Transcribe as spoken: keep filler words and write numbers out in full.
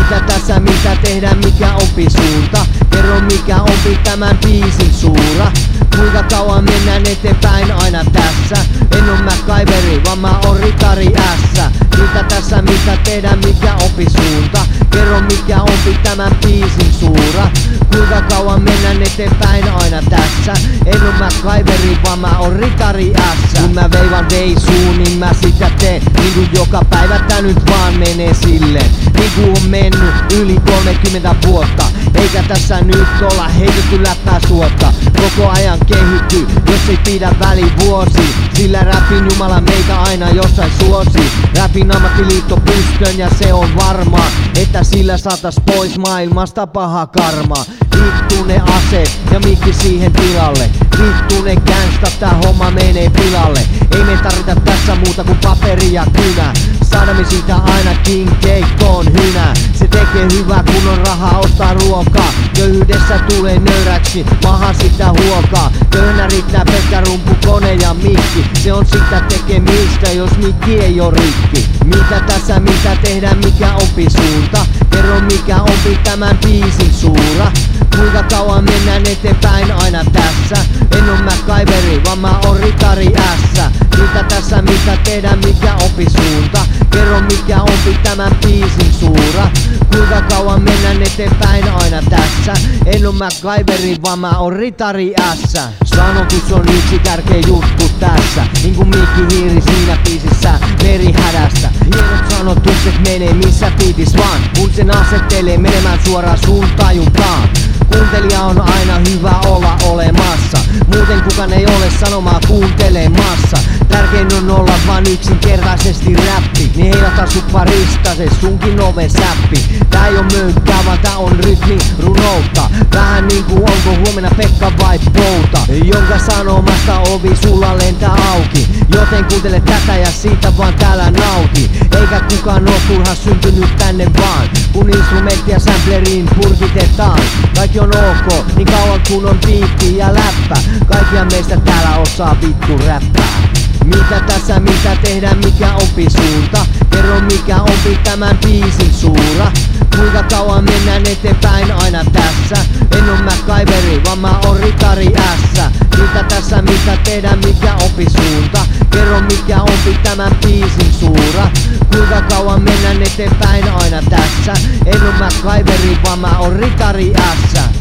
Mitä tässä, mitä tehdään, mikä opisuunta? Kerro mikä opi tämän biisin suura. Kuinka kauan mennään eteenpäin aina tässä? En oo MacGyveri, vaan mä oon ritari ässä. Mitä tässä, mitä tehdään, mikä opisuunta? Kerro mikä opi tämän biisin suura. Kuinka kauan mennään eteenpäin aina tässä? En oo MacGyveri, vaan mä oon ritari ässä. Kun mä veivan veisuun, niin mä sitä teen. Niinku joka päivä tää nyt vaan menee silleen. Niinku on mennyt yli kolmekymmentä vuotta. Eikä tässä nyt olla heitetty läppää suotta. Koko ajan kehittyy, jos ei pidä välivuosi. Sillä räpin jumala meitä aina jossain suosi. Räpin ammattiliitto pystön ja se on varmaa, että sillä saatas pois maailmasta paha karma. Vittu ne aseet ja mikki siihen tilalle. Vittu ne gangsta, tää homma menee pilalle. Ei me tarvita tässä muuta kuin paperi ja kynä. Saada me siitä ainakin keikkoon hynä. Se tekee hyvää kun on rahaa ostaa ruokaa. Köyhyydessä tulee nöyräksi, maha sitä huokaa. Köyhänä riittää pelkkä rumpu, kone ja mikki. Se on sitä tekemistä, jos mikki ei oo rikki. Mitä tässä, mitä tehdään, mikä opisuunta? Kerro mikä opi tämän biisin suura. Kuinka kauan mennään eteenpäin aina tässä? En oo MacGyveri, vaan mä oon ritari ässä. Mitä tässä, mitä tehdään, mikä opisuunta? Kerro mikä opi tämän biisin suura. Kuinka kauan mennään eteenpäin aina tässä? En oo MacGyveri, vaan mä oon ritari ässä. Sanotus on yksi tärkeä juttu tässä. Niinku Mikki Hiiri siinä biisissä merihädästä. Hienot sanotukset menee missä biitis vaan. Kun sen asettelee menemään suoraan sun tajuntaan. Kuuntelija on aina hyvä olla olemassa. Muuten kukaan ei ole sanomaa kuuntelemassa. Tärkein on olla vaan yksinkertaisesti räppi. Niin heilata sut parista se sunkin oven säppi. Tää ei oo mönkkää vaan tää on rytmi runoutta. Vähän niinku onko huomenna Pekka vai Pouta, jonka sanomasta ovi sulla lentää auki. Joten kuuntele tätä ja siitä vaan täällä nauti. Eikä kukaan oo turha syntynyt tänne vaan. Kun instrumentti ja sampleriin purkitetaan. Kaikki on ok, niin kauan kun on biitti ja läppä. Kaikkia meistä täällä osaa vittu räppää. Mitä tässä, mitä tehdään, mikä opisuunta? Kerro mikä opi tämän biisin suura. Kuinka kauan mennään eteenpäin aina tässä? En oo MacGyveri, vaan mä oon ritari ässä. Mitä tässä, mitä tehdään, mikä opisuunta? Kerro mikä opi tämän biisin suura. Kuinka kauan mennään eteenpäin aina tässä? En oo MacGyveri, vaan mä oon ritari ässä.